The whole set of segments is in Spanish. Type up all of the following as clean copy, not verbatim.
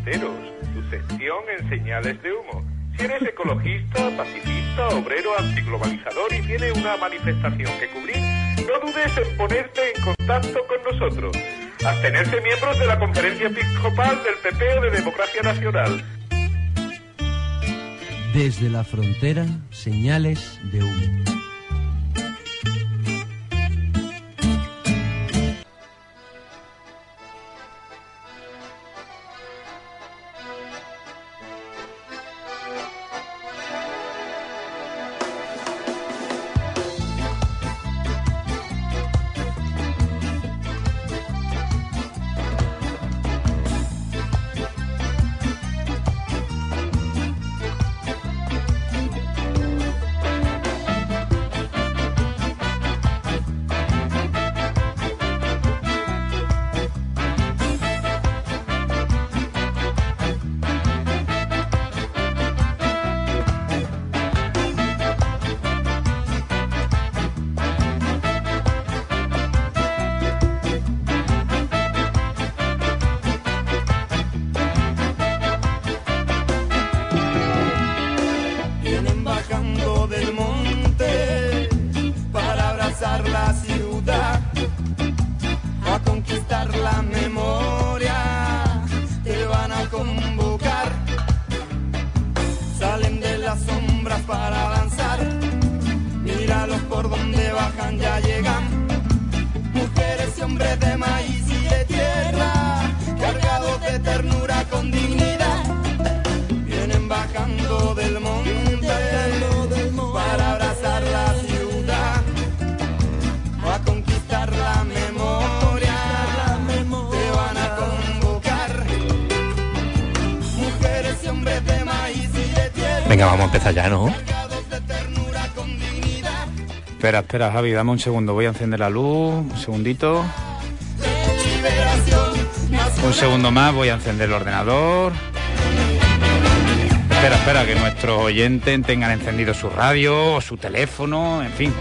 Esteros, tu sección en Señales de Humo. Si eres ecologista, pacifista, obrero, antiglobalizador y tienes una manifestación que cubrir, no dudes en ponerte en contacto con nosotros. Abstenerse miembros de la Conferencia Episcopal del PP o de Democracia Nacional. Desde la frontera, Señales de Humo. Venga, vamos a empezar ya, ¿no? Espera, Javi, dame un segundo. Voy a encender la luz. Un segundito. Un segundo más, voy a encender el ordenador. Espera, que nuestros oyentes tengan encendido su radio o su teléfono, en fin.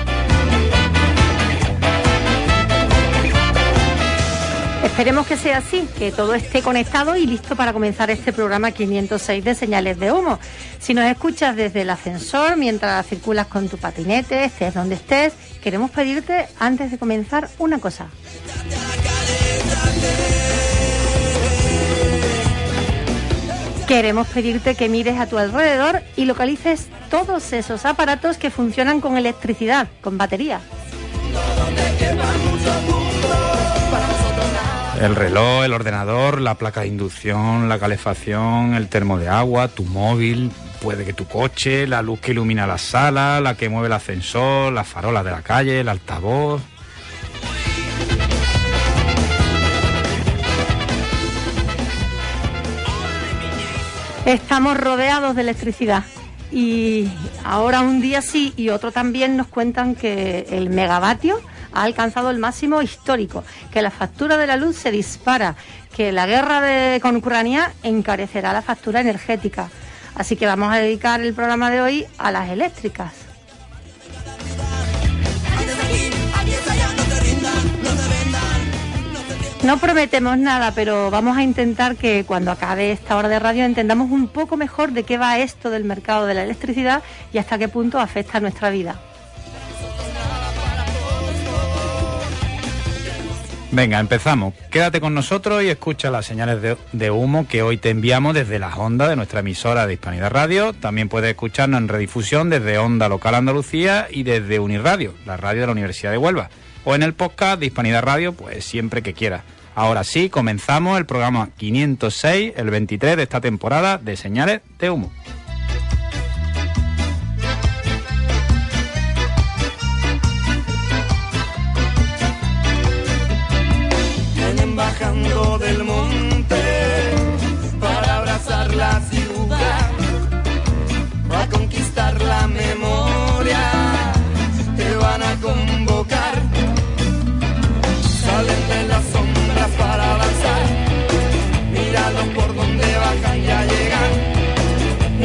Esperemos que sea así, que todo esté conectado y listo para comenzar este programa 506 de Señales de Humo. Si nos escuchas desde el ascensor, mientras circulas con tu patinete, estés donde estés, queremos pedirte, antes de comenzar, una cosa. Queremos pedirte que mires a tu alrededor y localices todos esos aparatos que funcionan con electricidad, con batería. El reloj, el ordenador, la placa de inducción, la calefacción, el termo de agua, tu móvil, puede que tu coche, la luz que ilumina la sala, la que mueve el ascensor, las farolas de la calle, el altavoz. Estamos rodeados de electricidad y ahora un día sí y otro también nos cuentan que el megavatio ha alcanzado el máximo histórico, que la factura de la luz se dispara, que la guerra con Ucrania encarecerá la factura energética. Así que vamos a dedicar el programa de hoy a las eléctricas. No prometemos nada, pero vamos a intentar que cuando acabe esta hora de radio entendamos un poco mejor de qué va esto del mercado de la electricidad y hasta qué punto afecta a nuestra vida. Venga, empezamos. Quédate con nosotros y escucha las señales de humo que hoy te enviamos desde las ondas de nuestra emisora de Hispanidad Radio. También puedes escucharnos en redifusión desde Onda Local Andalucía y desde Unirradio, la radio de la Universidad de Huelva. O en el podcast de Hispanidad Radio, pues siempre que quieras. Ahora sí, comenzamos el programa 506, el 23 de esta temporada de Señales de Humo. Bajando del monte para abrazar la ciudad, a conquistar la memoria, te van a convocar, salen de las sombras para avanzar, míralos por donde bajan, ya llegan,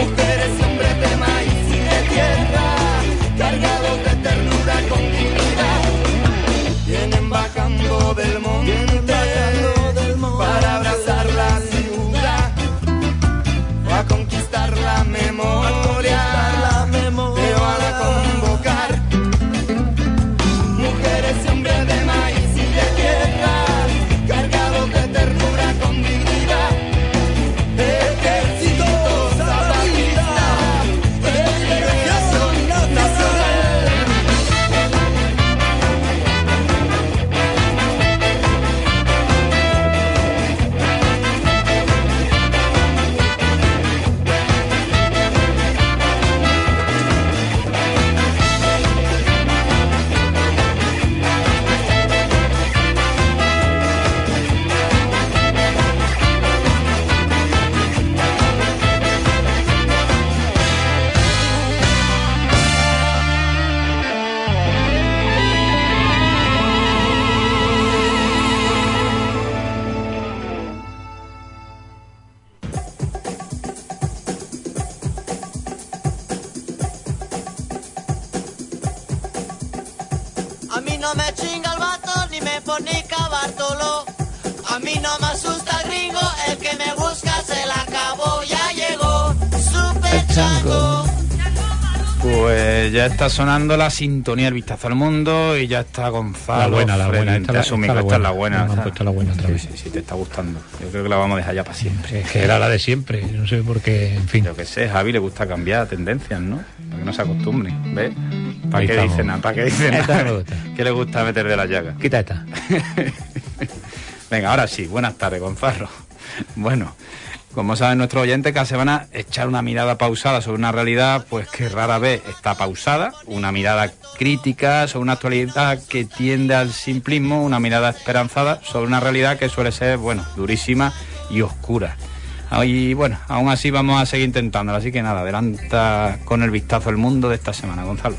no me chinga el vato ni me fornica Bartolo. A mí no me asusta el gringo, el que me busca se la acabó. Ya llegó Super Chango. Pues ya está sonando la sintonía del Vistazo al Mundo y ya está Gonzalo. La buena. Esta es la buena. Me han puesto la buena otra vez. Sí, te está gustando. Yo creo que la vamos a dejar ya para siempre. Es que era la de siempre, no sé por qué, en fin. Yo que sé, Javi le gusta cambiar tendencias, ¿no? Para que no se acostumbre, ¿ves? ¿Para qué dice nada? ¿Qué le gusta meter de la llaga? Quita esta. Venga, ahora sí, buenas tardes, Gonzalo. Bueno, como saben nuestros oyentes, cada semana echar una mirada pausada sobre una realidad pues que rara vez está pausada, una mirada crítica sobre una actualidad que tiende al simplismo, una mirada esperanzada sobre una realidad que suele ser, bueno, durísima y oscura. Y bueno, aún así vamos a seguir intentándolo, así que nada, adelanta con el Vistazo al Mundo de esta semana, Gonzalo.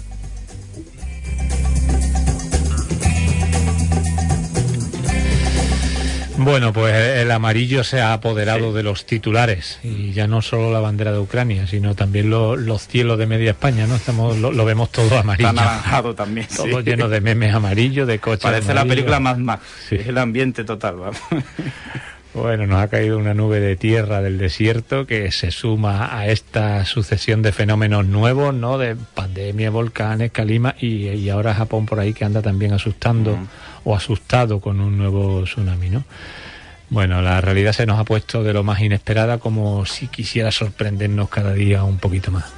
Bueno, pues el amarillo se ha apoderado de los titulares y ya no solo la bandera de Ucrania, sino también los cielos de media España, ¿no? Lo vemos todo amarillo. Está anaranjado también. Todo lleno de memes amarillos, de coches Parece amarillos. la película Mad Max, sí. Es el ambiente total, vamos. Bueno, nos ha caído una nube de tierra del desierto que se suma a esta sucesión de fenómenos nuevos, ¿no? De pandemia, volcanes, calima y ahora Japón por ahí que anda también asustando o asustado con un nuevo tsunami, ¿no? Bueno, la realidad se nos ha puesto de lo más inesperada, como si quisiera sorprendernos cada día un poquito más.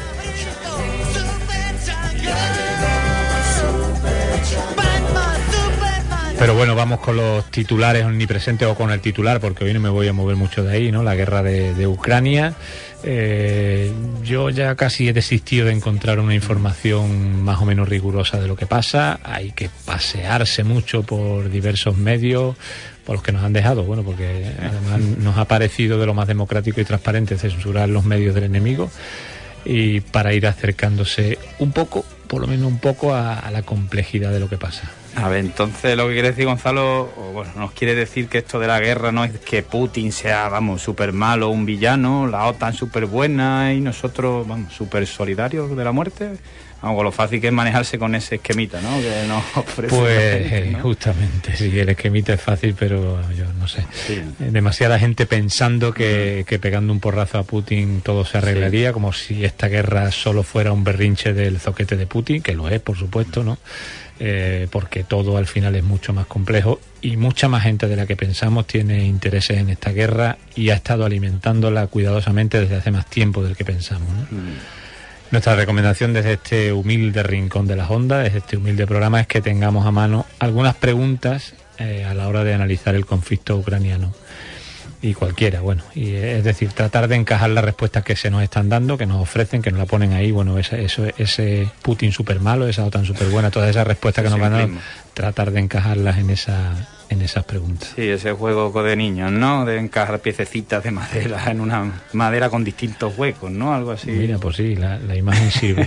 Pero bueno, vamos con los titulares omnipresentes o con el titular, porque hoy no me voy a mover mucho de ahí, ¿no? La guerra de Ucrania. Yo ya casi he desistido de encontrar una información más o menos rigurosa de lo que pasa. Hay que pasearse mucho por diversos medios, por los que nos han dejado, bueno, porque además nos ha parecido de lo más democrático y transparente censurar los medios del enemigo, y para ir acercándose un poco, por lo menos un poco, a la complejidad de lo que pasa. A ver, entonces lo que quiere decir Gonzalo, bueno, nos quiere decir que esto de la guerra no es que Putin sea, vamos, súper malo, un villano, la OTAN súper buena y nosotros, vamos, súper solidarios de la muerte. Vamos, con lo fácil que es manejarse con ese esquemita, ¿no? Que nos ofrece. Pues gente, ¿no? Justamente, sí, el esquemita es fácil, pero yo no sé. Sí. Demasiada gente pensando que pegando un porrazo a Putin todo se arreglaría, como si esta guerra solo fuera un berrinche del zoquete de Putin, que lo es, por supuesto, ¿no? Porque todo al final es mucho más complejo y mucha más gente de la que pensamos tiene intereses en esta guerra y ha estado alimentándola cuidadosamente desde hace más tiempo del que pensamos, ¿no? Nuestra recomendación desde este humilde rincón de las ondas, desde este humilde programa, es que tengamos a mano algunas preguntas a la hora de analizar el conflicto ucraniano. Y cualquiera, bueno, y es decir, tratar de encajar las respuestas que se nos están dando, que nos ofrecen, que nos la ponen ahí, bueno, ese Putin súper malo, esa OTAN súper buena, todas esas respuestas que nos van a dar, tratar de encajarlas en esas preguntas. Sí, ese juego de niños, ¿no? De encajar piececitas de madera en una madera con distintos huecos, ¿no? Algo así. Mira, pues sí, la imagen sirve.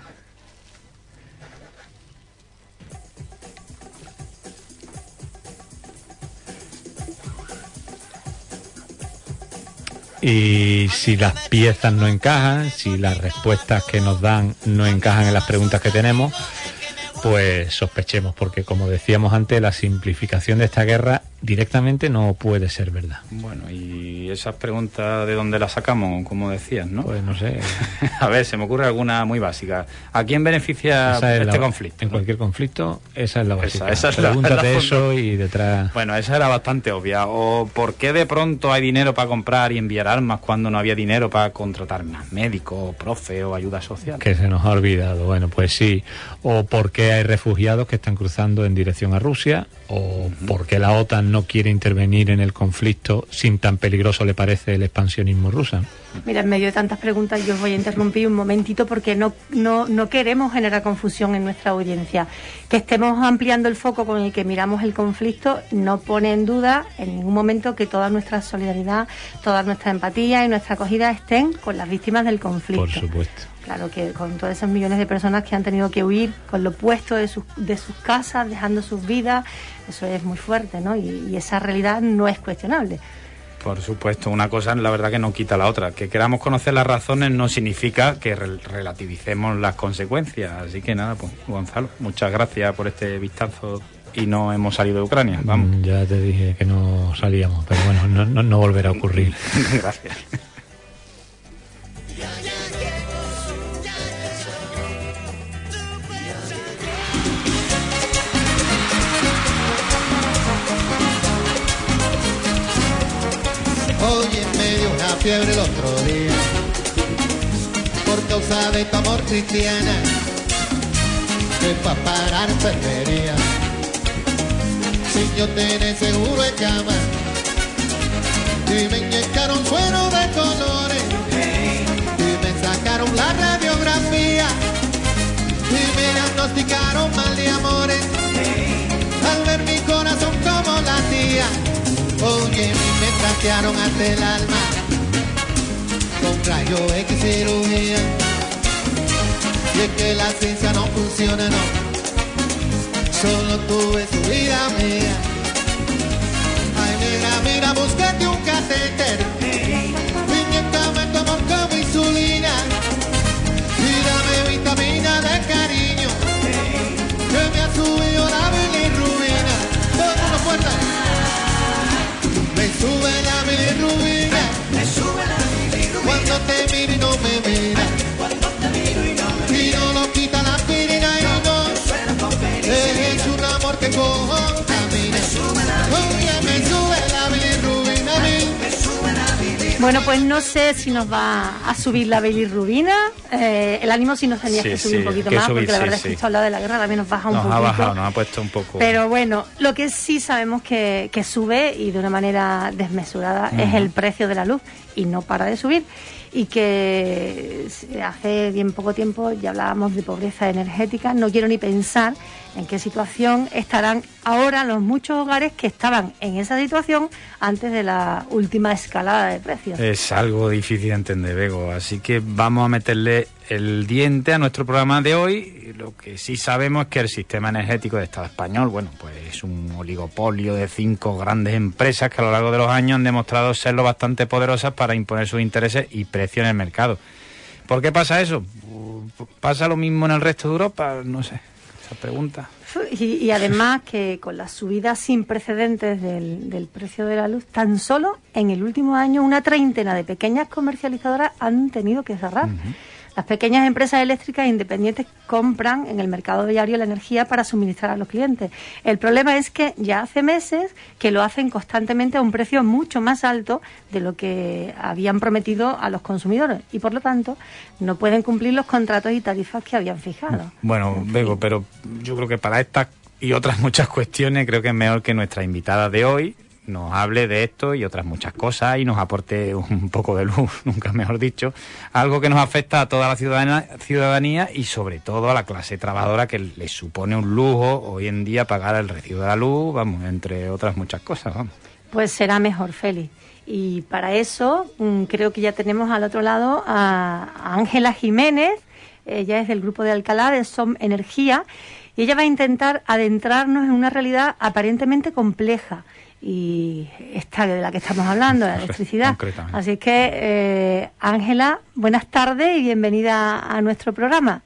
Y si las piezas no encajan, si las respuestas que nos dan no encajan en las preguntas que tenemos, pues sospechemos, porque como decíamos antes, la simplificación de esta guerra directamente no puede ser verdad. Bueno, y esas preguntas, ¿de dónde las sacamos? Como decías, ¿no? Pues no sé. A ver, se me ocurre alguna muy básica. ¿A quién beneficia este conflicto? En cualquier conflicto, esa es la básica. Esa es Pregúntate eso y detrás... Bueno, esa era bastante obvia. ¿O por qué de pronto hay dinero para comprar y enviar armas cuando no había dinero para contratar más médicos, profe o ayuda social? Que se nos ha olvidado. Bueno, pues sí. O por qué hay refugiados que están cruzando en dirección a Rusia, o por qué la OTAN no quiere intervenir en el conflicto sin tan peligroso le parece el expansionismo ruso. Mira, en medio de tantas preguntas yo os voy a interrumpir un momentito porque no queremos generar confusión en nuestra audiencia. Que estemos ampliando el foco con el que miramos el conflicto no pone en duda en ningún momento que toda nuestra solidaridad, toda nuestra empatía y nuestra acogida estén con las víctimas del conflicto. Por supuesto. Claro que con todos esos millones de personas que han tenido que huir con lo opuesto de sus casas, dejando sus vidas, eso es muy fuerte, ¿no? Y esa realidad no es cuestionable. Por supuesto, una cosa la verdad que no quita la otra. Que queramos conocer las razones no significa que relativicemos las consecuencias. Así que nada, pues Gonzalo, muchas gracias por este vistazo y no hemos salido de Ucrania. Vamos. Ya te dije que no salíamos, pero bueno, no volverá a ocurrir. Gracias. Oye, me dio una fiebre el otro día por causa de tu amor cristiana, que pa' parar enfermería sin yo tener seguro en cama, y me inyectaron suero de colores y me sacaron la radiografía y me diagnosticaron mal de amores al ver mi corazón como latía. Oye, me trastearon hasta el alma con rayo X cirugía, y es que la ciencia no funciona, no, solo tuve su vida mía. Ay, negra, mira, búscate un catéter, inyectame tu amor como insulina y dame vitamina de cariño, que me ha subido la bilirrubina. Todo el mundo fuerte. Me sube la bilirrubina, cuando te miro y no me mira, y no lo quita la aspirina y no, es un amor que contamina. Oye, me sube la bilirrubina a mí. Bueno, pues no sé si nos va a subir la bilirrubina. El ánimo sí nos tenía que subir un poquito más, porque la verdad es que esto habla de la guerra también nos baja un poquito. Nos ha bajado, nos ha puesto un poco. Pero bueno, lo que sí sabemos que sube, y de una manera desmesurada, es el precio de la luz, y no para de subir. Y que hace bien poco tiempo ya hablábamos de pobreza energética. No quiero ni pensar en qué situación estarán ahora los muchos hogares que estaban en esa situación antes de la última escalada de precios. Es algo difícil de entender, Bego, así que vamos a meterle el diente a nuestro programa de hoy. Lo que sí sabemos es que el sistema energético del Estado español, bueno, pues es un oligopolio de 5 grandes empresas que a lo largo de los años han demostrado ser lo bastante poderosas para imponer sus intereses y precios en el mercado. ¿Por qué pasa eso? ¿Pasa lo mismo en el resto de Europa? No sé, esa pregunta. Y además que con las subidas sin precedentes del precio de la luz, tan solo en el último año una treintena de pequeñas comercializadoras han tenido que cerrar. Las pequeñas empresas eléctricas independientes compran en el mercado diario la energía para suministrar a los clientes. El problema es que ya hace meses que lo hacen constantemente a un precio mucho más alto de lo que habían prometido a los consumidores, y por lo tanto no pueden cumplir los contratos y tarifas que habían fijado. Bueno, Bego, pero yo creo que para estas y otras muchas cuestiones creo que es mejor que nuestra invitada de hoy nos hable de esto y otras muchas cosas y nos aporte un poco de luz, nunca mejor dicho, algo que nos afecta a toda la ciudadanía y sobre todo a la clase trabajadora, que le supone un lujo hoy en día pagar el recibo de la luz, vamos, entre otras muchas cosas, vamos. Pues será mejor, Félix. Y para eso creo que ya tenemos al otro lado a Ángela Jiménez. Ella es del grupo de Alcalá, de SOM Energía, y ella va a intentar adentrarnos en una realidad aparentemente compleja, y esta de la que estamos hablando, la electricidad. Así que, Ángela, buenas tardes y bienvenida a nuestro programa.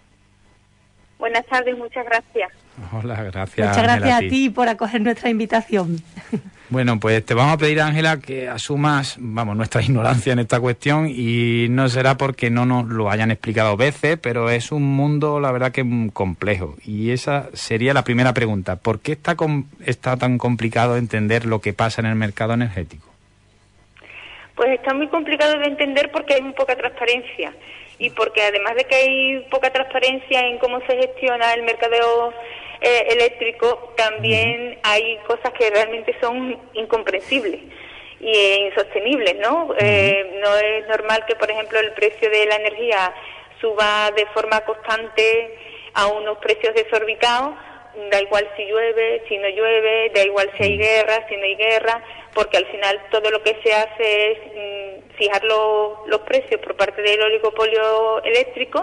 Buenas tardes, muchas gracias. Hola, gracias. Muchas gracias a ti por acoger nuestra invitación. Bueno, pues te vamos a pedir, Ángela, que asumas, vamos, nuestra ignorancia en esta cuestión, y no será porque no nos lo hayan explicado veces, pero es un mundo, la verdad, que complejo. Y esa sería la primera pregunta. ¿Por qué está tan complicado entender lo que pasa en el mercado energético? Pues está muy complicado de entender porque hay muy poca transparencia. Y porque además de que hay poca transparencia en cómo se gestiona el mercado eléctrico, también hay cosas que realmente son incomprensibles e insostenibles, ¿no? No es normal que, por ejemplo, el precio de la energía suba de forma constante a unos precios desorbitados. Da igual si llueve, si no llueve, da igual si hay guerra, si no hay guerra, porque al final todo lo que se hace es fijar los precios por parte del oligopolio eléctrico,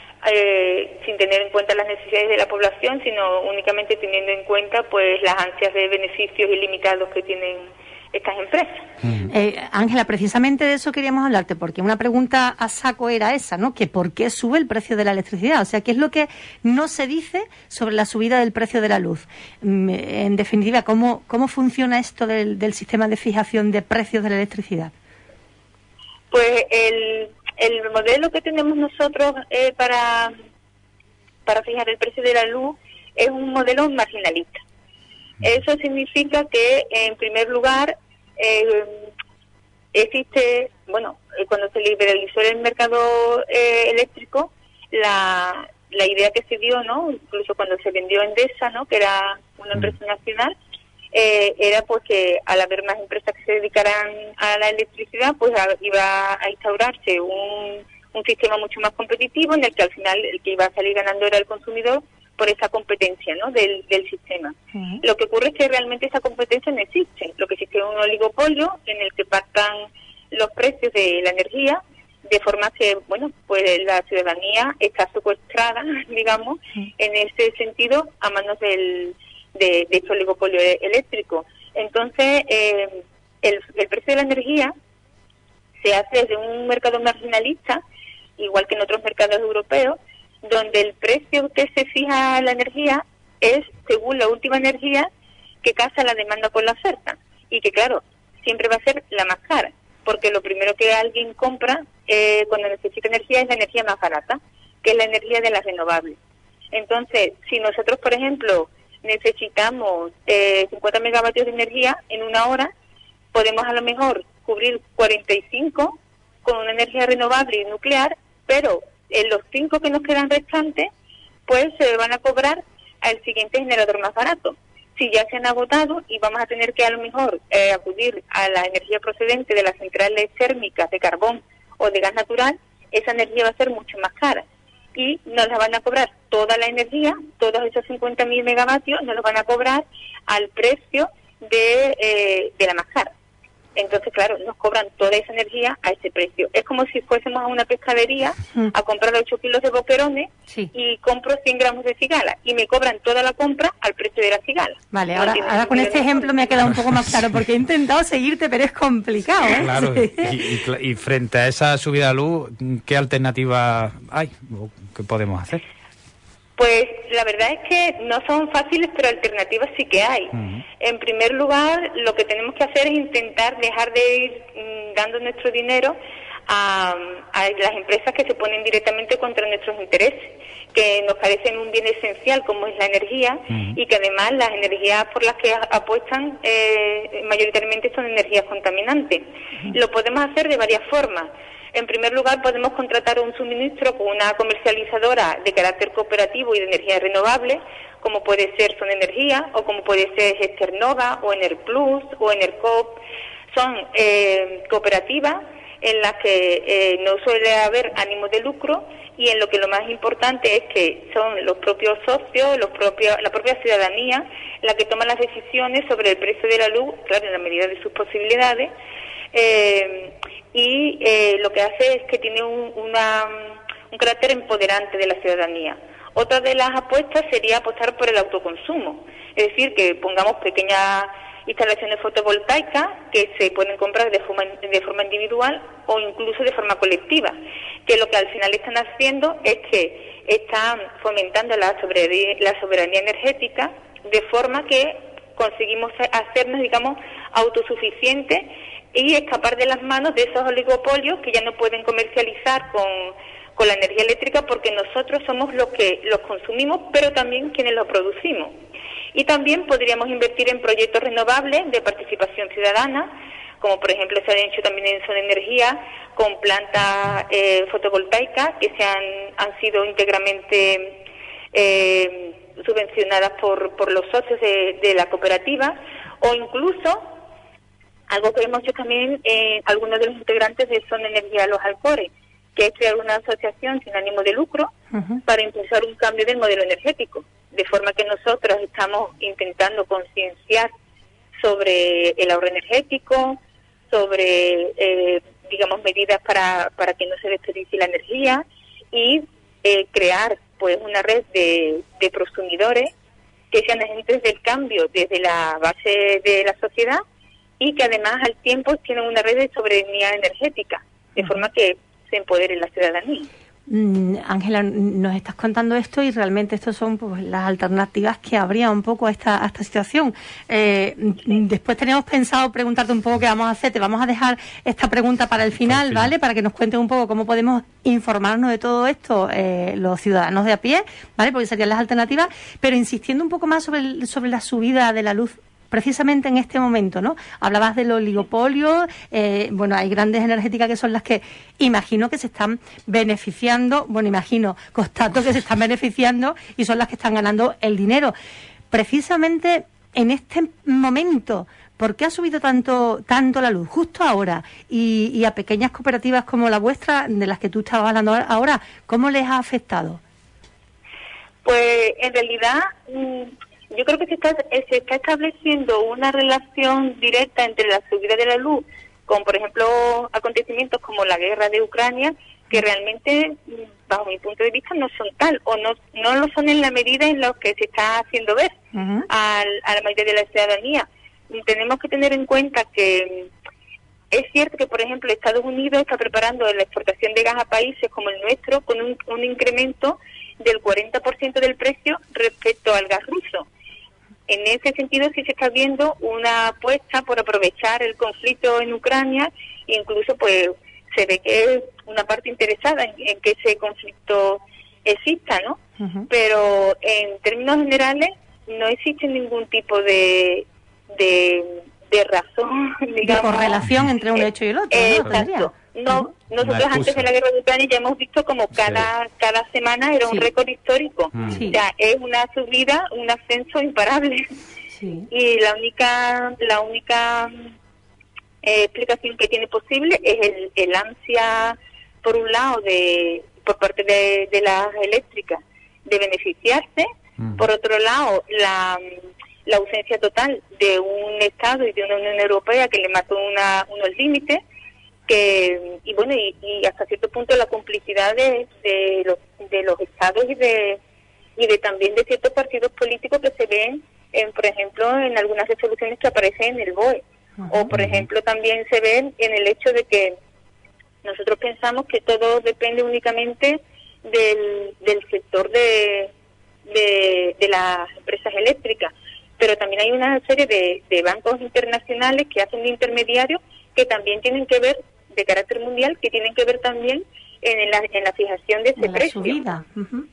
sin tener en cuenta las necesidades de la población, sino únicamente teniendo en cuenta pues las ansias de beneficios ilimitados que tienen estas empresas. Ángela, precisamente de eso queríamos hablarte, porque una pregunta a saco era esa, ¿no? Que ¿por qué sube el precio de la electricidad? O sea, ¿qué es lo que no se dice sobre la subida del precio de la luz? En definitiva, ¿cómo funciona esto del sistema de fijación de precios de la electricidad? Pues el modelo que tenemos nosotros para fijar el precio de la luz es un modelo marginalista. Eso significa que, en primer lugar, existe, cuando se liberalizó el mercado eléctrico, la idea que se dio, ¿no? Incluso cuando se vendió Endesa, ¿no? Que era una empresa nacional, era pues que al haber más empresas que se dedicaran a la electricidad, pues iba a instaurarse un sistema mucho más competitivo en el que al final el que iba a salir ganando era el consumidor por esa competencia, ¿no? del sistema. Lo que ocurre es que realmente esa competencia no existe. Lo que existe es un oligopolio en el que pactan los precios de la energía, de forma que, pues la ciudadanía está secuestrada, digamos, en ese sentido, a manos de este oligopolio eléctrico. Entonces, el precio de la energía se hace desde un mercado marginalista, igual que en otros mercados europeos, donde el precio que se fija a la energía es según la última energía que casa la demanda con la oferta. Y que, claro, siempre va a ser la más cara, porque lo primero que alguien compra cuando necesita energía es la energía más barata, que es la energía de las renovables. Entonces, si nosotros, por ejemplo, necesitamos 50 megavatios de energía en una hora, podemos a lo mejor cubrir 45 con una energía renovable y nuclear, pero en los 5 que nos quedan restantes, pues se van a cobrar al siguiente generador más barato. Si ya se han agotado y vamos a tener que a lo mejor acudir a la energía procedente de las centrales térmicas de carbón o de gas natural, esa energía va a ser mucho más cara. Y nos la van a cobrar toda la energía, todos esos 50.000 megavatios, nos los van a cobrar al precio de la más cara. Entonces, claro, nos cobran toda esa energía a ese precio. Es como si fuésemos a una pescadería a comprar 8 kilos de boquerones y compro 100 gramos de cigala y me cobran toda la compra al precio de la cigala. Vale, ahora con este ejemplo me ha quedado un poco más claro, porque he intentado seguirte, pero es complicado, ¿eh? Claro, sí. y frente a esa subida de luz, ¿qué alternativa hay? ¿Qué podemos hacer? Pues la verdad es que no son fáciles, pero alternativas sí que hay. En primer lugar, lo que tenemos que hacer es intentar dejar de ir dando nuestro dinero a las empresas que se ponen directamente contra nuestros intereses, que nos parecen un bien esencial como es la energía, y que además las energías por las que apuestan mayoritariamente son energías contaminantes. Lo podemos hacer de varias formas. En primer lugar, podemos contratar un suministro con una comercializadora de carácter cooperativo y de energía renovable, como puede ser Son Energía, o como puede ser Gesternova, o Enerplus, o Enercop. Son cooperativas en las que no suele haber ánimo de lucro, y en lo que lo más importante es que son los propios socios, la propia ciudadanía, la que toma las decisiones sobre el precio de la luz, claro, en la medida de sus posibilidades. Lo que hace es que tiene un carácter empoderante de la ciudadanía. Otra de las apuestas sería apostar por el autoconsumo, es decir, que pongamos pequeñas instalaciones fotovoltaicas que se pueden comprar de forma individual o incluso de forma colectiva, que lo que al final están haciendo es que están fomentando la soberanía energética, de forma que conseguimos hacernos, digamos, autosuficientes y escapar de las manos de esos oligopolios que ya no pueden comercializar con la energía eléctrica, porque nosotros somos los que los consumimos, pero también quienes los producimos. Y también podríamos invertir en proyectos renovables de participación ciudadana, como por ejemplo se han hecho también en Son Energía, con plantas fotovoltaicas que han sido íntegramente subvencionadas por los socios de la cooperativa, o incluso algo que hemos hecho también algunos de los integrantes de Son Energía Los Alcores, que es crear una asociación sin ánimo de lucro para impulsar un cambio del modelo energético, de forma que nosotros estamos intentando concienciar sobre el ahorro energético, sobre, medidas para que no se desperdicie la energía, y crear pues una red de prosumidores que sean agentes del cambio desde la base de la sociedad, y que además al tiempo tienen una red de soberanía energética, de forma que se empodere la ciudadanía. Ángela, nos estás contando esto y realmente estas son pues, las alternativas que habría un poco a esta situación. Después teníamos pensado preguntarte un poco qué vamos a hacer. Te vamos a dejar esta pregunta para el final, ¿vale? Para que nos cuentes un poco cómo podemos informarnos de todo esto los ciudadanos de a pie, ¿vale? Porque serían las alternativas, pero insistiendo un poco más sobre la subida de la luz precisamente en este momento, ¿no? Hablabas del oligopolio, bueno, hay grandes energéticas que son las que imagino que se están beneficiando, constato que se están beneficiando y son las que están ganando el dinero. Precisamente en este momento, ¿por qué ha subido tanto la luz justo ahora? Y a pequeñas cooperativas como la vuestra, de las que tú estabas hablando ahora, ¿cómo les ha afectado? Pues en realidad yo creo que se está estableciendo una relación directa entre la subida de la luz con, por ejemplo, acontecimientos como la guerra de Ucrania, que realmente, bajo mi punto de vista, no son tal, o no lo son en la medida en la que se está haciendo ver a la mayoría de la ciudadanía. Y tenemos que tener en cuenta que es cierto que, por ejemplo, Estados Unidos está preparando la exportación de gas a países como el nuestro con un incremento del 40% del precio respecto al gas ruso. En ese sentido sí se está viendo una apuesta por aprovechar el conflicto en Ucrania e incluso pues se ve que es una parte interesada en que ese conflicto exista, ¿no? Pero en términos generales no existe ningún tipo de razón, digamos. De correlación entre un hecho y el otro, ¿no? Exacto. No, nosotros antes de la guerra de Ucrania ya hemos visto como cada semana era un récord histórico. O sea, es una subida, un ascenso imparable. Y la única explicación que tiene posible es el ansia, por un lado, por parte de las eléctricas de beneficiarse, por otro lado, la ausencia total de un Estado y de una Unión Europea que le mató unos límites, y hasta cierto punto la complicidad de los estados y también de ciertos partidos políticos que se ven por ejemplo en algunas resoluciones que aparecen en el BOE, o por ejemplo también se ven en el hecho de que nosotros pensamos que todo depende únicamente del sector de las empresas eléctricas, pero también hay una serie de bancos internacionales que hacen de intermediarios que también tienen que ver, de carácter mundial, que tienen que ver también en la fijación de ese precio. Subida.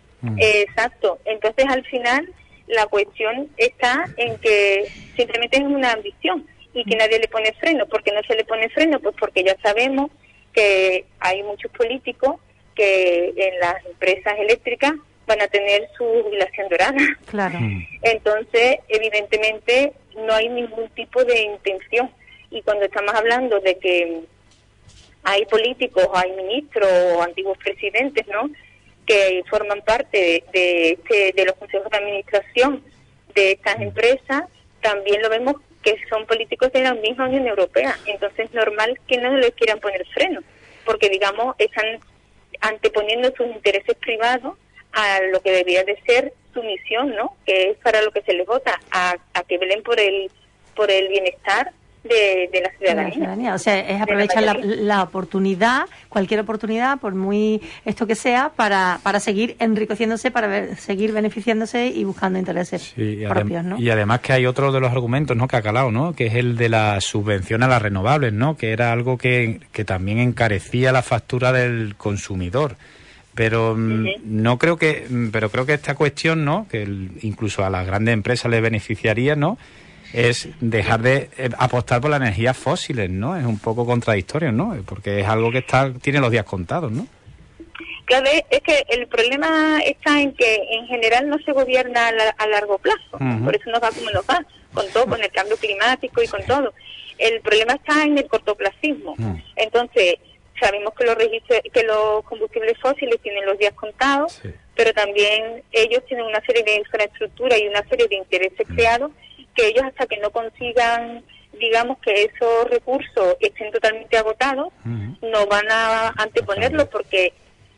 Exacto. Entonces, al final, la cuestión está en que simplemente es una ambición y que nadie le pone freno. ¿Por qué no se le pone freno? Pues porque ya sabemos que hay muchos políticos que en las empresas eléctricas van a tener su jubilación dorada. Claro. Entonces, evidentemente, no hay ningún tipo de intención. Y cuando estamos hablando de que hay políticos, hay ministros o antiguos presidentes, ¿no?, que forman parte de los consejos de administración de estas empresas, también lo vemos que son políticos de la misma Unión Europea. Entonces es normal que no les quieran poner freno, porque, digamos, están anteponiendo sus intereses privados a lo que debería de ser su misión, ¿no?, que es para lo que se les vota, a que velen por el bienestar de la ciudadanía. O sea, es aprovechar la oportunidad, cualquier oportunidad, por muy esto que sea, para seguir enriqueciéndose, para seguir beneficiándose y buscando intereses propios, ¿no? Y además que hay otro de los argumentos, ¿no?, que ha calado, ¿no?, que es el de la subvención a las renovables, ¿no?, que era algo que también encarecía la factura del consumidor. Pero creo que esta cuestión, ¿no?, que incluso a las grandes empresas les beneficiaría, ¿no?, es dejar de apostar por las energías fósiles, ¿no? Es un poco contradictorio, ¿no? Porque es algo que tiene los días contados, ¿no? Claro, es que el problema está en que en general no se gobierna a largo plazo. Por eso nos va como nos va, con todo, con el cambio climático y con todo. El problema está en el cortoplacismo. Entonces, sabemos que los combustibles fósiles tienen los días contados, pero también ellos tienen una serie de infraestructura y una serie de intereses creados que ellos, hasta que no consigan, digamos, que esos recursos estén totalmente agotados, no van a anteponerlos, porque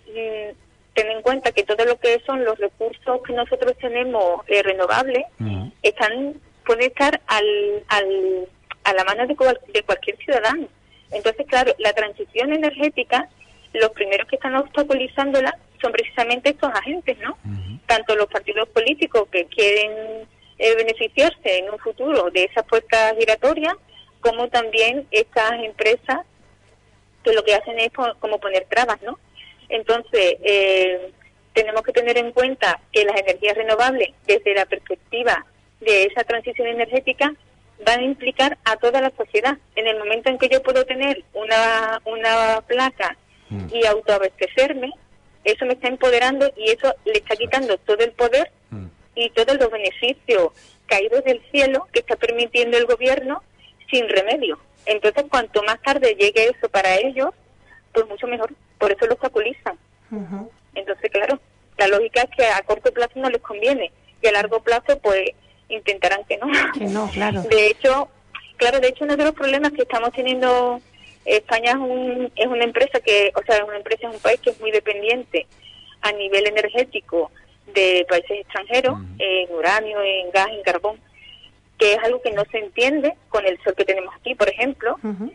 ten en cuenta que todo lo que son los recursos que nosotros tenemos renovables pueden estar a la mano de cualquier ciudadano. Entonces, claro, la transición energética, los primeros que están obstaculizándola son precisamente estos agentes, ¿no? Tanto los partidos políticos que quieren beneficiarse en un futuro de esas puertas giratorias, como también estas empresas que lo que hacen es como poner trabas, ¿no? Entonces, tenemos que tener en cuenta que las energías renovables, desde la perspectiva de esa transición energética, van a implicar a toda la sociedad. En el momento en que yo puedo tener una placa y autoabastecerme, eso me está empoderando y eso le está quitando todo el poder y todos los beneficios caídos del cielo que está permitiendo el gobierno sin remedio. Entonces, cuanto más tarde llegue eso para ellos, pues mucho mejor. Por eso lo obstaculizan. Entonces, claro, la lógica es que a corto plazo no les conviene y a largo plazo, pues, intentarán que no. Que no, claro. De hecho, uno de los problemas que estamos teniendo, España es una empresa es un país que es muy dependiente a nivel energético de países extranjeros, en uranio, en gas, en carbón, que es algo que no se entiende con el sol que tenemos aquí, por ejemplo,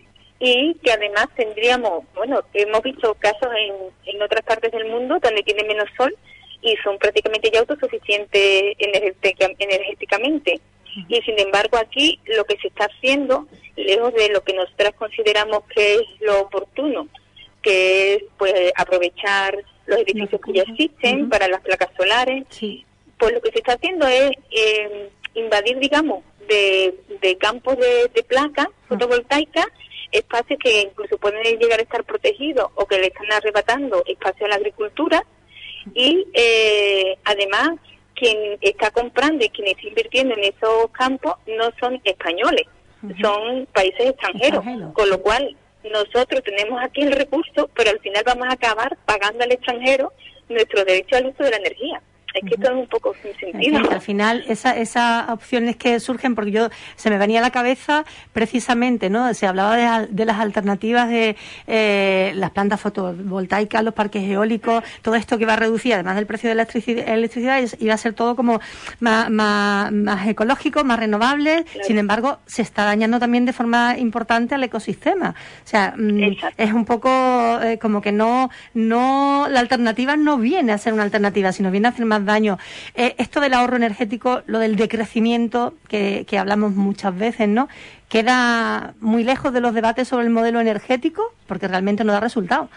y que además tendríamos, hemos visto casos en otras partes del mundo donde tiene menos sol y son prácticamente ya autosuficientes energéticamente. Y sin embargo aquí lo que se está haciendo, lejos de lo que nosotras consideramos que es lo oportuno, que es pues aprovechar los edificios que ya existen para las placas solares, pues lo que se está haciendo es invadir, digamos, de campos de placas fotovoltaicas, espacios que incluso pueden llegar a estar protegidos o que le están arrebatando espacio a la agricultura, y además quien está comprando y quien está invirtiendo en esos campos no son españoles, son países extranjeros, con lo cual nosotros tenemos aquí el recurso, pero al final vamos a acabar pagando al extranjero nuestro derecho al uso de la energía. Es que esto es un poco sin sentido. Al final, esas opciones que surgen, porque se me venía a la cabeza precisamente, ¿no? Se hablaba de las alternativas de las plantas fotovoltaicas, los parques eólicos, todo esto que va a reducir, además del precio de la electricidad, iba a ser todo como más ecológico, más renovable. Claro. Sin embargo, se está dañando también de forma importante al ecosistema. O sea, es un poco como que no, la alternativa no viene a ser una alternativa, sino viene a hacer más daño. Esto del ahorro energético, lo del decrecimiento que hablamos muchas veces, ¿no? Queda muy lejos de los debates sobre el modelo energético porque realmente no da resultado.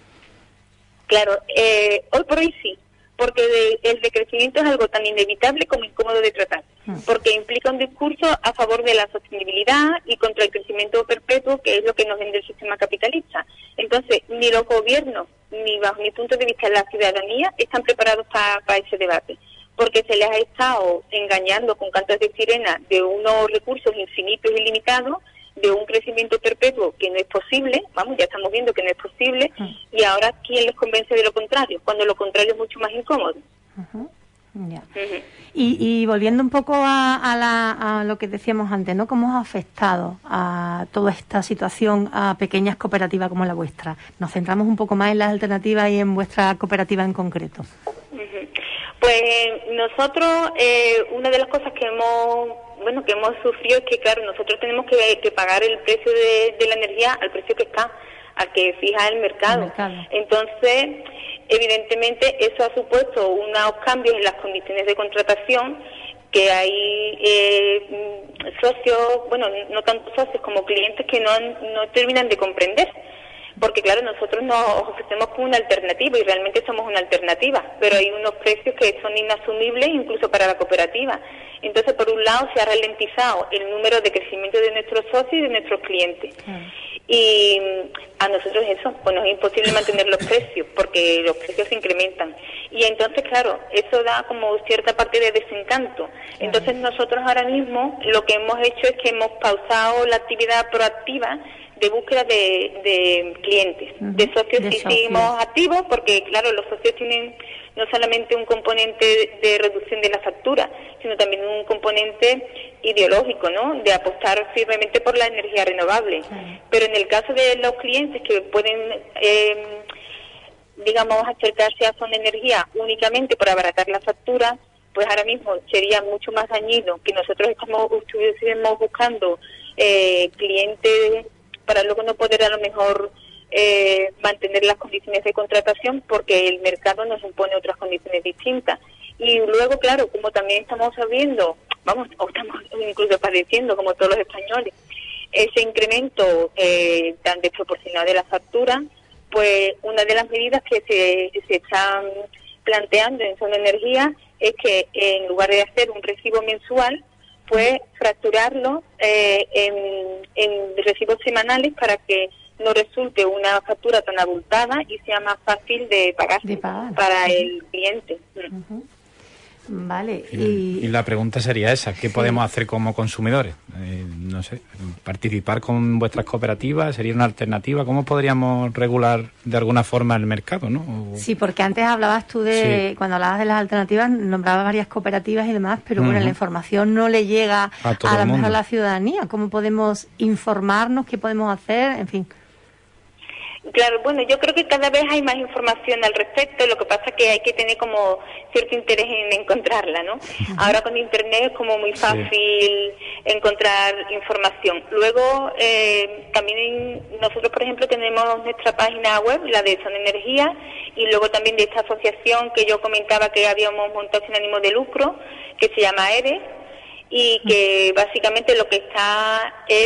Claro, hoy por hoy sí, porque el decrecimiento es algo tan inevitable como incómodo de tratar, porque implica un discurso a favor de la sostenibilidad y contra el crecimiento perpetuo, que es lo que nos vende el sistema capitalista. Entonces, ni los gobiernos, ni bajo mi punto de vista la ciudadanía, están preparados para ese debate, porque se les ha estado engañando con cantos de sirena de unos recursos infinitos y limitados, de un crecimiento perpetuo que no es posible, ya estamos viendo que no es posible, y ahora ¿quién les convence de lo contrario? Cuando lo contrario es mucho más incómodo. Ya. Y volviendo un poco a lo que decíamos antes, ¿no? ¿Cómo ha afectado a toda esta situación a pequeñas cooperativas como la vuestra? Nos centramos un poco más en las alternativas y en vuestra cooperativa en concreto. Pues nosotros, una de las cosas que hemos sufrido es que, claro, nosotros tenemos que pagar el precio de la energía al precio que está, al que fija el mercado. Entonces, evidentemente, eso ha supuesto unos cambios en las condiciones de contratación, que hay socios, no tanto socios como clientes que no terminan de comprender. Porque claro, nosotros nos ofrecemos como una alternativa y realmente somos una alternativa, pero hay unos precios que son inasumibles incluso para la cooperativa. Entonces, por un lado, se ha ralentizado el número de crecimiento de nuestros socios y de nuestros clientes. Y a nosotros eso, pues nos es imposible mantener los precios, porque los precios se incrementan. Y entonces, claro, eso da como cierta parte de desencanto. Entonces, nosotros ahora mismo lo que hemos hecho es que hemos pausado la actividad proactiva de búsqueda de clientes, de socios. Sí seguimos activos, porque claro, los socios tienen no solamente un componente de reducción de la factura, sino también un componente ideológico, ¿no? De apostar firmemente por la energía renovable. Pero en el caso de los clientes que pueden, acercarse a Son Energía únicamente por abaratar la factura, pues ahora mismo sería mucho más dañino que nosotros estuviésemos buscando cliente, para luego no poder a lo mejor mantener las condiciones de contratación porque el mercado nos impone otras condiciones distintas. Y luego, claro, como también estamos sabiendo, o estamos incluso padeciendo, como todos los españoles, ese incremento tan desproporcionado de la factura, pues una de las medidas que se están planteando en Zona Energía es que en lugar de hacer un recibo mensual, pues fracturarlo en recibos semanales para que no resulte una factura tan abultada y sea más fácil de pagar. Para el cliente. Uh-huh. Vale. Y la pregunta sería esa, ¿qué podemos hacer como consumidores? No sé, participar con vuestras cooperativas, ¿sería una alternativa? ¿Cómo podríamos regular de alguna forma el mercado, no? Sí, porque antes hablabas tú cuando hablabas de las alternativas, nombrabas varias cooperativas y demás, pero bueno, la información no le llega a lo mejor a la ciudadanía. ¿Cómo podemos informarnos? ¿Qué podemos hacer? En fin. Claro, bueno, yo creo que cada vez hay más información al respecto, lo que pasa es que hay que tener como cierto interés en encontrarla, ¿no? Uh-huh. Ahora con Internet es como muy fácil encontrar información. Luego, también nosotros, por ejemplo, tenemos nuestra página web, la de Zona Energía, y luego también de esta asociación que yo comentaba que habíamos montado sin ánimo de lucro, que se llama ERE, y que básicamente lo que está es,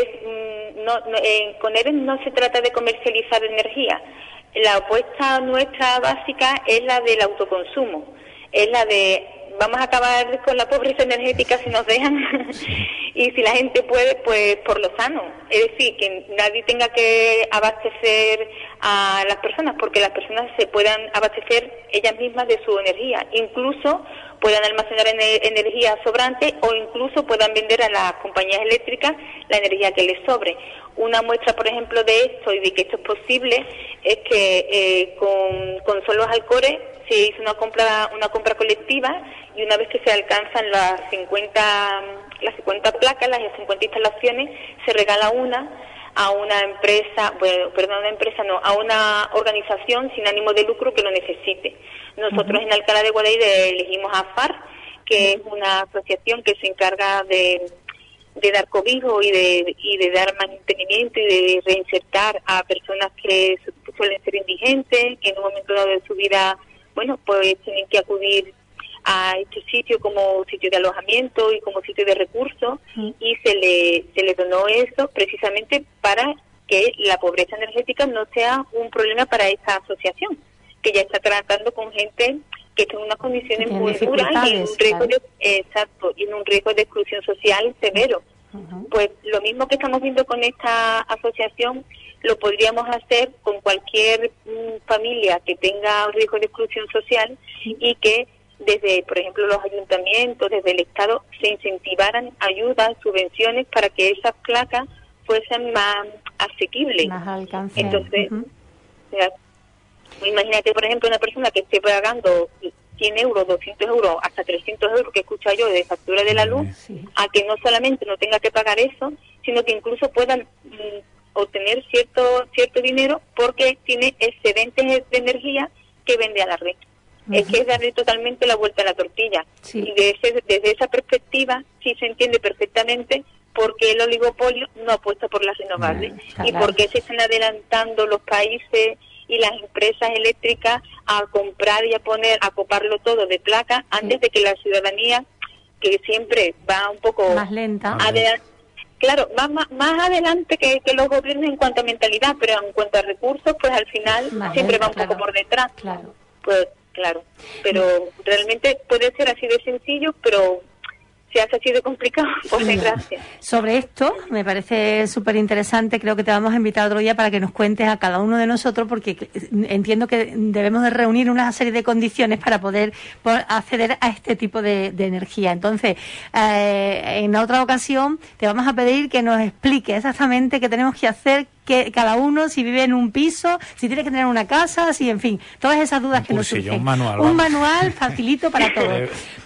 con ERE no se trata de comercializar energía. La apuesta nuestra básica es la del autoconsumo, es la de vamos a acabar con la pobreza energética si nos dejan y si la gente puede, pues por lo sano. Es decir, que nadie tenga que abastecer a las personas, porque las personas se puedan abastecer ellas mismas de su energía, incluso puedan almacenar energía sobrante o incluso puedan vender a las compañías eléctricas la energía que les sobre. Una muestra, por ejemplo, de esto y de que esto es posible es que con Solos Alcores se hizo una compra colectiva, y una vez que se alcanzan las 50 placas, las 50 instalaciones, se regala a una empresa, a una organización sin ánimo de lucro que lo necesite. Nosotros en Alcalá de Guadaira elegimos a FAR, que es una asociación que se encarga de dar cobijo y de dar mantenimiento y de reinsertar a personas que suelen ser indigentes, que en un momento dado de su vida, bueno, pues tienen que acudir a este sitio como sitio de alojamiento y como sitio de recursos, y se le donó eso precisamente para que la pobreza energética no sea un problema para esta asociación, que ya está tratando con gente que está en unas condiciones muy duras y en un riesgo y en un riesgo de exclusión social severo. Pues lo mismo que estamos viendo con esta asociación lo podríamos hacer con cualquier familia que tenga riesgo de exclusión social, y que desde, por ejemplo, los ayuntamientos, desde el Estado, se incentivaran ayudas, subvenciones para que esas placas fuesen más asequibles. Más alcance. Entonces, imagínate, por ejemplo, una persona que esté pagando 100 euros, 200 euros, hasta 300 euros que escucho yo de factura de la luz, a que no solamente no tenga que pagar eso, sino que incluso puedan obtener cierto dinero porque tiene excedentes de energía que vende a la red. Es que es darle totalmente la vuelta a la tortilla. Y desde esa perspectiva sí se entiende perfectamente por qué el oligopolio no apuesta por las renovables y por qué se están adelantando los países y las empresas eléctricas a comprar y a coparlo todo de placa antes de que la ciudadanía, que siempre va un poco más lenta, claro, va más adelante que los gobiernos en cuanto a mentalidad, pero en cuanto a recursos, pues al final más siempre lenta, va un poco por detrás. Pues claro, pero realmente puede ser así de sencillo, pero se hace así de complicado, por desgracia. Sobre esto, me parece súper interesante, creo que te vamos a invitar otro día para que nos cuentes a cada uno de nosotros, porque entiendo que debemos de reunir una serie de condiciones para poder acceder a este tipo de energía. Entonces, en otra ocasión te vamos a pedir que nos explique exactamente qué tenemos que hacer, que cada uno, si vive en un piso, si tiene que tener una casa, si, en fin, todas esas dudas que nos surgen. Un manual. Un manual facilito para todos.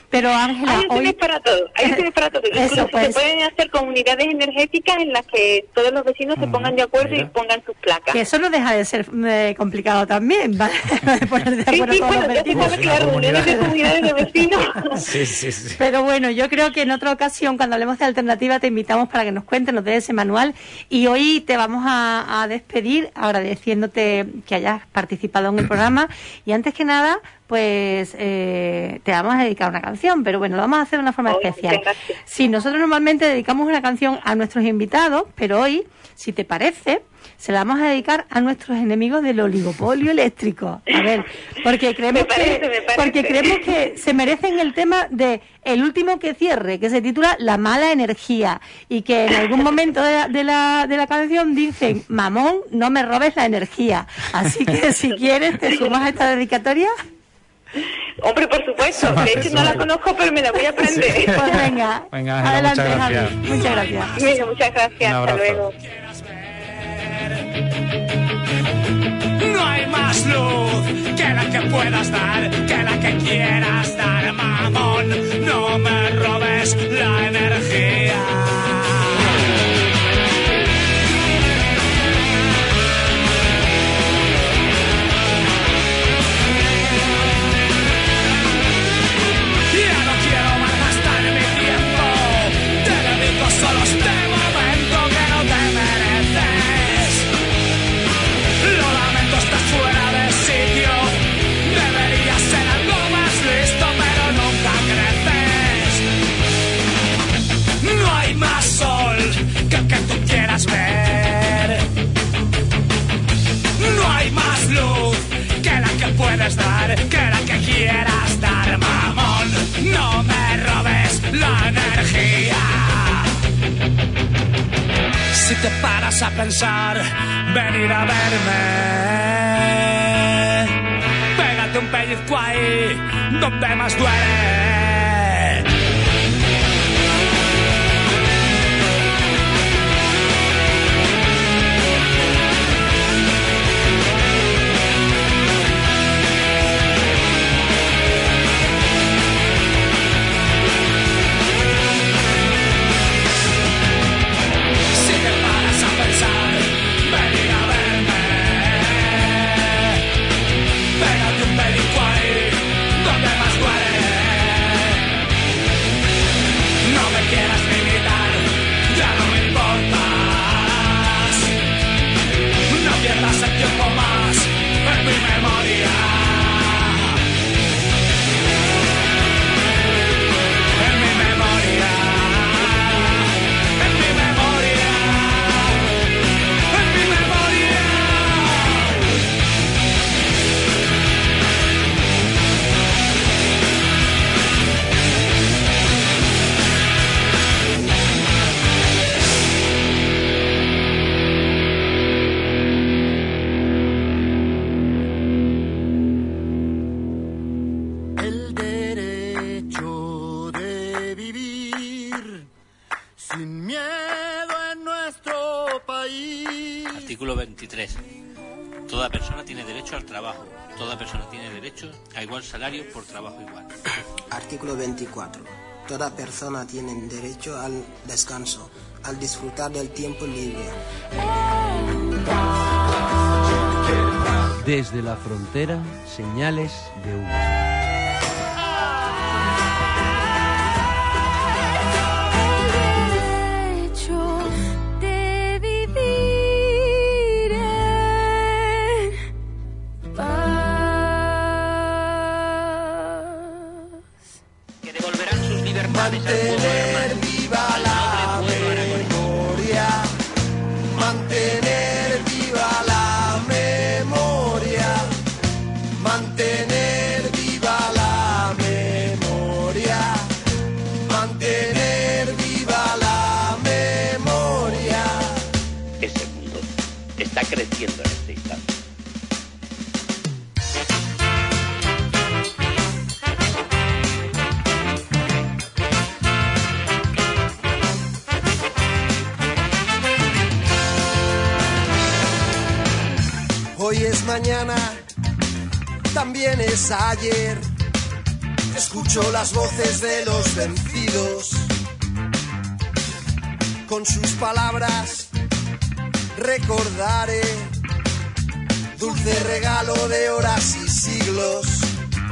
Pero Ángela, hay opciones para todo, Incluso pues, se pueden hacer comunidades energéticas en las que todos los vecinos se pongan de acuerdo y pongan sus placas. Que eso no deja de ser complicado también, ¿vale? Poner de acuerdo todos los vecinos. Claro, reuniones de comunidades de vecinos. Sí. Pero bueno, yo creo que en otra ocasión, cuando hablemos de alternativa, te invitamos para que nos cuentes, nos des ese manual. Y hoy te vamos a despedir agradeciéndote que hayas participado en el programa. Y antes que nada, pues te vamos a dedicar una canción, pero bueno, lo vamos a hacer de una forma especial. Sí, nosotros normalmente dedicamos una canción a nuestros invitados, pero hoy, si te parece, se la vamos a dedicar a nuestros enemigos del oligopolio eléctrico. A ver, porque creemos que se merecen el tema de El último que cierre, que se titula La mala energía, y que en algún momento de la canción dicen: mamón, no me robes la energía. Así que si quieres, te sumas a esta dedicatoria. Hombre, por supuesto. De hecho, no la conozco, pero me la voy a aprender. Sí. Pues venga, adelante, Javi. Muchas gracias. Venga, muchas gracias. Hasta luego. No hay más luz que la que puedas dar, que la que quieras dar, mamón. No me robes la energía. Solo este momento que no te mereces. Lo lamento, estás fuera de sitio. Deberías ser algo más listo, pero nunca creces. No hay más sol que el que tú quieras ver. No hay más luz que la que puedes dar, que la que quieras dar, mamón. No me robes la energía. Si te paras a pensar, venir a verme, pégate un pellizco ahí, donde más duele. Pierdas el tiempo más en mi memoria. En mi memoria. En mi memoria. En mi memoria. Artículo 23. Toda persona tiene derecho al trabajo. Toda persona tiene derecho a igual salario por trabajo igual. Artículo 24. Toda persona tiene derecho al descanso, al disfrutar del tiempo libre. Desde la frontera, señales de humo. Mantener viva la memoria, mantener viva la memoria, mantener viva la memoria, mantener viva la memoria. Ese mundo está creciendo en este instante. Hoy es mañana, también es ayer. Escucho las voces de los vencidos. Con sus palabras recordaré dulce regalo de horas y siglos.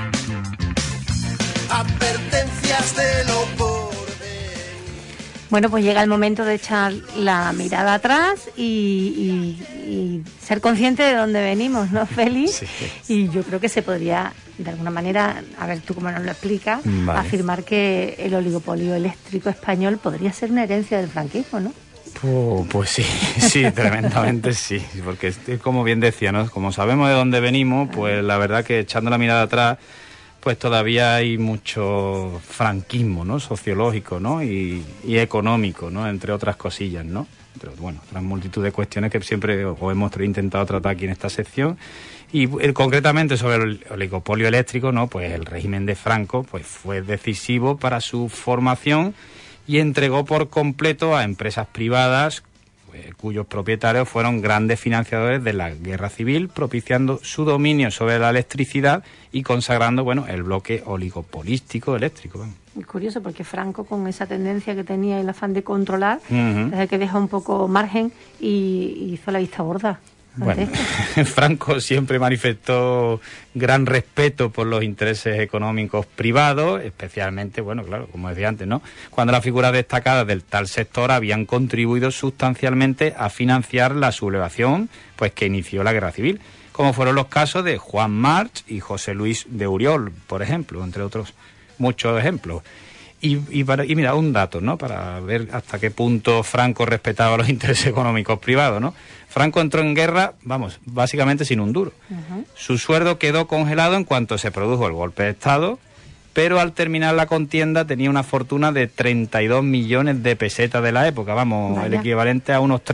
Advertencias de lo por venir. Bueno, pues llega el momento de echar la mirada atrás y ser consciente de dónde venimos, ¿no, Félix? Sí. Y yo creo que se podría, de alguna manera, a ver tú cómo nos lo explicas, Vale. afirmar que el oligopolio eléctrico español podría ser una herencia del franquismo, ¿no? Pues sí, sí, tremendamente sí, porque como bien decía, ¿no? Como sabemos de dónde venimos, pues la verdad que echando la mirada atrás, pues todavía hay mucho franquismo, ¿no? Sociológico, ¿no? Y económico, ¿no? Entre otras cosillas, ¿no? Pero bueno, otras multitud de cuestiones que siempre hemos intentado tratar aquí en esta sección. Y concretamente sobre el oligopolio eléctrico, ¿no? Pues el régimen de Franco pues fue decisivo para su formación y entregó por completo a empresas privadas cuyos propietarios fueron grandes financiadores de la guerra civil, propiciando su dominio sobre la electricidad y consagrando, bueno, el bloque oligopolístico eléctrico. Es curioso porque Franco, con esa tendencia que tenía, el afán de controlar, Uh-huh. desde que deja un poco margen y hizo la vista gorda. Bueno, Franco siempre manifestó gran respeto por los intereses económicos privados, especialmente, bueno, claro, como decía antes, ¿no? Cuando las figuras destacadas del tal sector habían contribuido sustancialmente a financiar la sublevación, pues que inició la Guerra Civil, como fueron los casos de Juan March y José Luis de Oriol, por ejemplo, entre otros muchos ejemplos. Y mira, un dato, ¿no? Para ver hasta qué punto Franco respetaba los intereses económicos privados, ¿no? Franco entró en guerra, vamos, básicamente sin un duro. Uh-huh. Su sueldo quedó congelado en cuanto se produjo el golpe de Estado, pero al terminar la contienda tenía una fortuna de 32 millones de pesetas de la época, vamos, Vaya. el equivalente a unos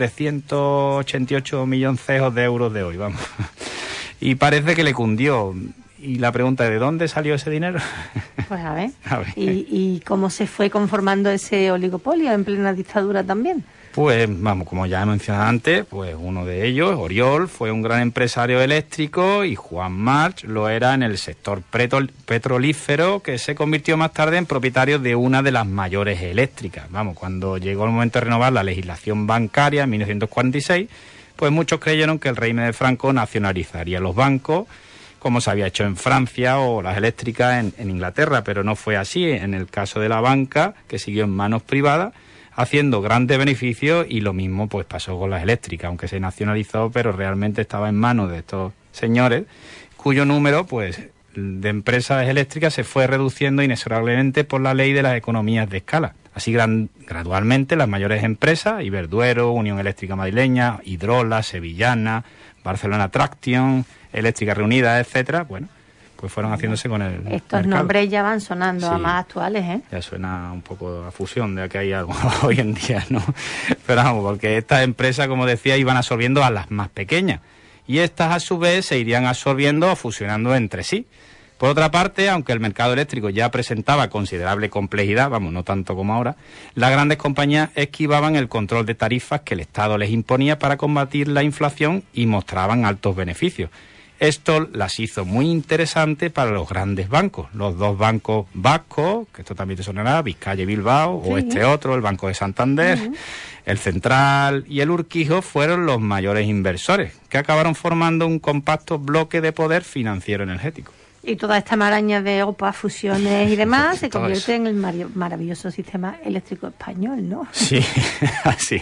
388 milloncejos de euros de hoy, vamos. Y parece que le cundió. Y la pregunta es, ¿de dónde salió ese dinero? Pues a ver. A ver. ¿Y cómo se fue conformando ese oligopolio en plena dictadura también? Pues, vamos, como ya he mencionado antes, pues uno de ellos, Oriol, fue un gran empresario eléctrico y Juan March lo era en el sector petrolífero, que se convirtió más tarde en propietario de una de las mayores eléctricas. Vamos, cuando llegó el momento de renovar la legislación bancaria en 1946, pues muchos creyeron que el régimen de Franco nacionalizaría los bancos, como se había hecho en Francia o las eléctricas en Inglaterra, pero no fue así. En el caso de la banca, que siguió en manos privadas, haciendo grandes beneficios, y lo mismo pues pasó con las eléctricas, aunque se nacionalizó, pero realmente estaba en manos de estos señores, cuyo número pues de empresas eléctricas se fue reduciendo inexorablemente por la ley de las economías de escala. Así gradualmente las mayores empresas, Iberduero, Unión Eléctrica Madrileña, Hidrola, Sevillana, Barcelona Traction, Eléctrica Reunida, etcétera, bueno, pues fueron haciéndose con el Estos mercado. nombres ya van sonando a Sí. más actuales, ¿eh? Ya suena un poco a fusión de que hay algo hoy en día, ¿no? Pero vamos, porque estas empresas, como decía, iban absorbiendo a las más pequeñas. Y estas, a su vez, se irían absorbiendo o fusionando entre sí. Por otra parte, aunque el mercado eléctrico ya presentaba considerable complejidad, vamos, no tanto como ahora, las grandes compañías esquivaban el control de tarifas que el Estado les imponía para combatir la inflación y mostraban altos beneficios. Esto las hizo muy interesantes para los grandes bancos, los dos bancos vascos, que esto también te sonará, Vizcaya y Bilbao, Sí. o este otro, el Banco de Santander, el Central y el Urquijo fueron los mayores inversores, que acabaron formando un compacto bloque de poder financiero energético. Y toda esta maraña de OPA, fusiones y demás se Todo convierte eso. en el maravilloso sistema eléctrico español, ¿no? Sí, así.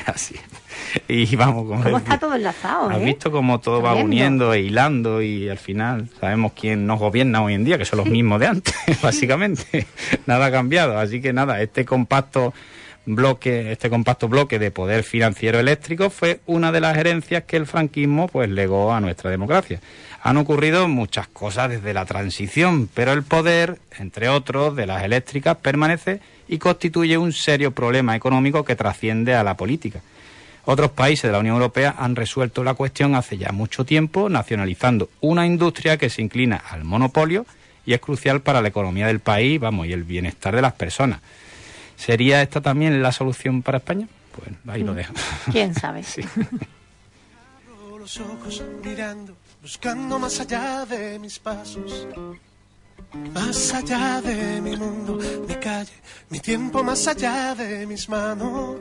Y vamos, como ¿Cómo decía, está todo enlazado, has eh? visto cómo todo va Tremendo. uniendo e hilando, y al final sabemos quién nos gobierna hoy en día, que son los mismos de antes, básicamente. Nada ha cambiado, así que nada, este compacto bloque de poder financiero eléctrico fue una de las herencias que el franquismo pues legó a nuestra democracia. Han ocurrido muchas cosas desde la transición, pero el poder, entre otros, de las eléctricas permanece y constituye un serio problema económico que trasciende a la política. Otros países de la Unión Europea han resuelto la cuestión hace ya mucho tiempo, nacionalizando una industria que se inclina al monopolio y es crucial para la economía del país, vamos, y el bienestar de las personas. ¿Sería esta también la solución para España? Pues ahí lo dejo. ¿Quién sabe? Sí. Los ojos mirando, buscando más allá de mis pasos. Más allá de mi mundo, mi calle, mi tiempo, más allá de mis manos.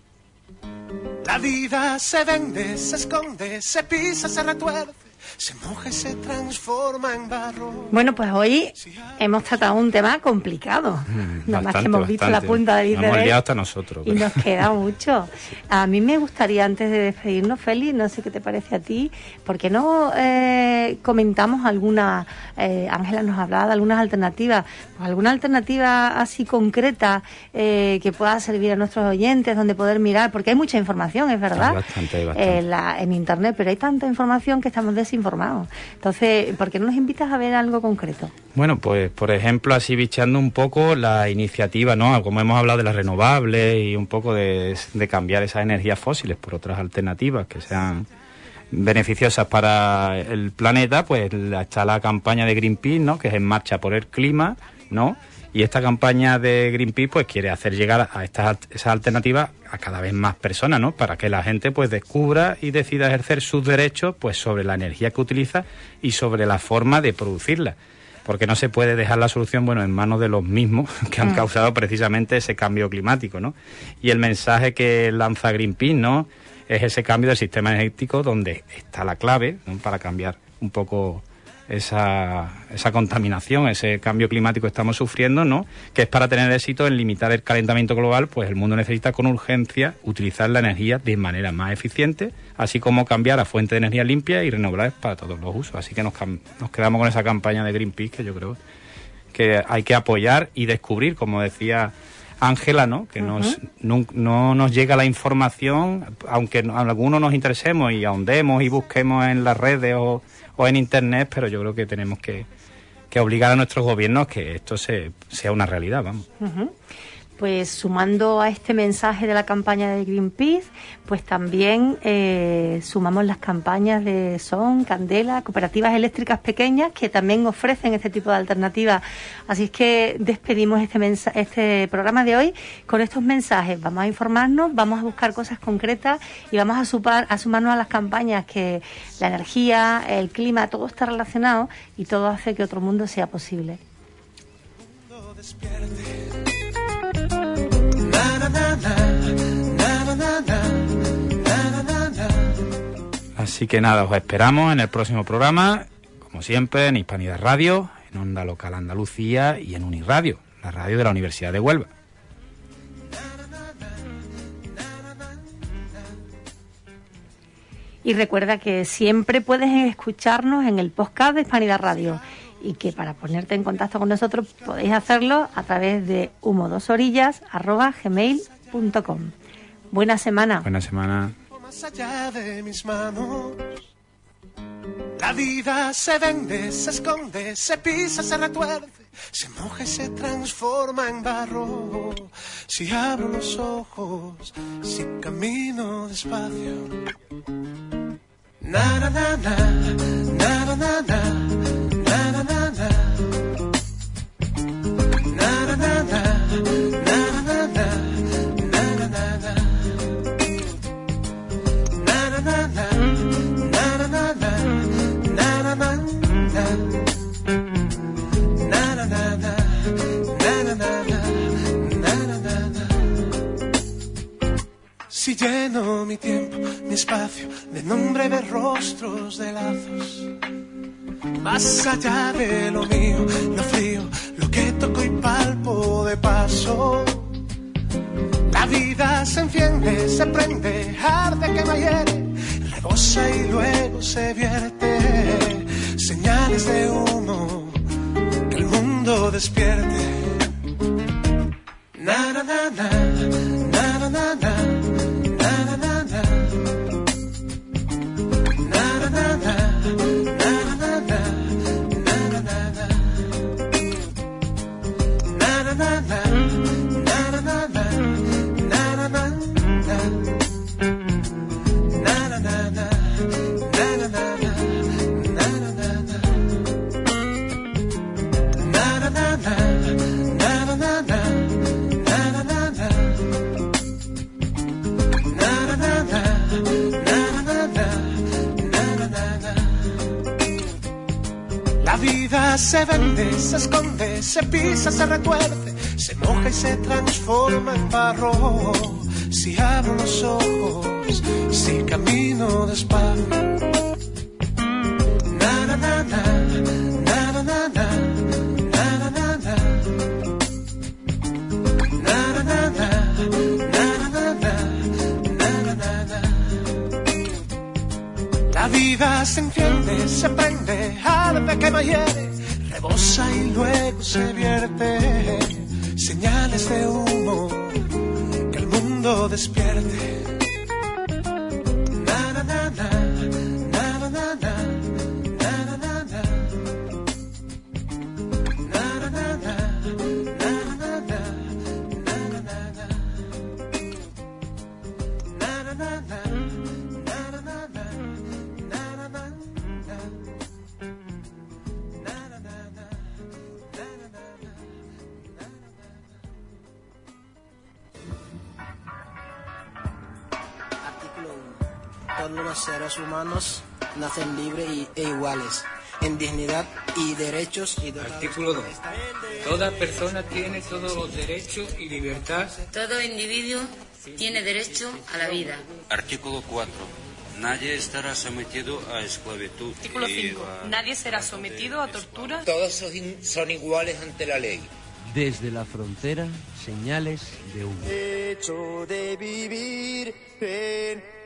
La vida se vende, se esconde, se pisa, se retuerce, se moja y se transforma en barro. Bueno, pues hoy hemos tratado un tema complicado. Nada más que hemos visto la punta del iceberg. Nos hemos liado hasta nosotros. Y nos queda mucho. A mí me gustaría, antes de despedirnos, Félix, no sé qué te parece a ti, ¿por qué no comentamos alguna, Ángela nos hablaba de algunas alternativas, pues alguna alternativa así concreta que pueda servir a nuestros oyentes, donde poder mirar, porque hay mucha información, es verdad, hay bastante. En internet, pero hay tanta información que estamos desinformados. Entonces, ¿por qué no nos invitas a ver algo concreto? Bueno, pues por ejemplo, así bicheando un poco la iniciativa, ¿no? Como hemos hablado de las renovables y un poco de cambiar esas energías fósiles por otras alternativas que sean beneficiosas para el planeta, pues está la campaña de Greenpeace, ¿no? Que es En Marcha por el Clima, ¿no? Y esta campaña de Greenpeace pues quiere hacer llegar a esas alternativas a cada vez más personas, ¿no? Para que la gente pues descubra y decida ejercer sus derechos pues sobre la energía que utiliza y sobre la forma de producirla. Porque no se puede dejar la solución, bueno, en manos de los mismos que han causado precisamente ese cambio climático, ¿no? Y el mensaje que lanza Greenpeace, ¿no? Es ese cambio del sistema energético donde está la clave, ¿no? Para cambiar un poco esa contaminación, ese cambio climático que estamos sufriendo, ¿no? Que es para tener éxito en limitar el calentamiento global, pues el mundo necesita con urgencia utilizar la energía de manera más eficiente, así como cambiar a fuentes de energía limpia y renovables para todos los usos. Así que nos quedamos con esa campaña de Greenpeace que yo creo que hay que apoyar y descubrir, como decía Ángela, ¿no? Que no nos llega la información, aunque a algunos nos interesemos y ahondemos y busquemos en las redes o en internet, pero yo creo que tenemos que obligar a nuestros gobiernos que esto sea una realidad, vamos. Pues sumando a este mensaje de la campaña de Greenpeace, pues también sumamos las campañas de Son, Candela, cooperativas eléctricas pequeñas que también ofrecen este tipo de alternativas. Así es que despedimos este programa de hoy con estos mensajes. Vamos a informarnos, vamos a buscar cosas concretas y vamos a sumarnos a las campañas que la energía, el clima, todo está relacionado y todo hace que otro mundo sea posible. Así que nada, os esperamos en el próximo programa, como siempre, en Hispanidad Radio, en Onda Local Andalucía y en Uniradio, la radio de la Universidad de Huelva. Y recuerda que siempre puedes escucharnos en el podcast de Hispanidad Radio y que para ponerte en contacto con nosotros podéis hacerlo a través de humo2orillas@gmail.com. Buena semana. Buena semana. Más allá de mis manos, la vida se vende, se esconde, se pisa, se retuerce, se moja y se transforma en barro. Si abro los ojos, si camino despacio, na na na na, na na na na, na na na na, na na na na, na na na, na na na na. Si lleno mi tiempo, mi espacio de nombre, de rostros, de lazos, más allá de lo mío, lo frío, lo que toco y palpo de paso, la vida se enciende, se prende, arde que me hiere, rebosa y luego se vierte, señales de humo, que el mundo despierte. Na na na na, na na na na, na na na na, na na na na, na na na na, na na na na, na na na na, na na na na, na na na na, na na na na. vida se vende, se esconde, se pisa, se retuerce, se moja y se transforma en barro. Si abro los ojos, si camino despacio. Na na na na, na na na na, na na na na, na na na na, na na na, na na na. La vida se enciende, se prende, arde, quema, hiere, rebosa y luego se vierte. Señales de humo, que el mundo despierte. Na na na na, na na na na, na na na na, na na na na, na na na na, na na na na, na na na na. Todos los seres humanos nacen libres e iguales, en dignidad y derechos. Artículo 2. Toda persona tiene todos los derechos y libertad. Todo individuo tiene derecho a la vida. Artículo 4. Nadie estará sometido a esclavitud. Artículo 5. Nadie será sometido a tortura. Todos son iguales ante la ley. Desde la frontera, señales de humo. Hecho de vivir en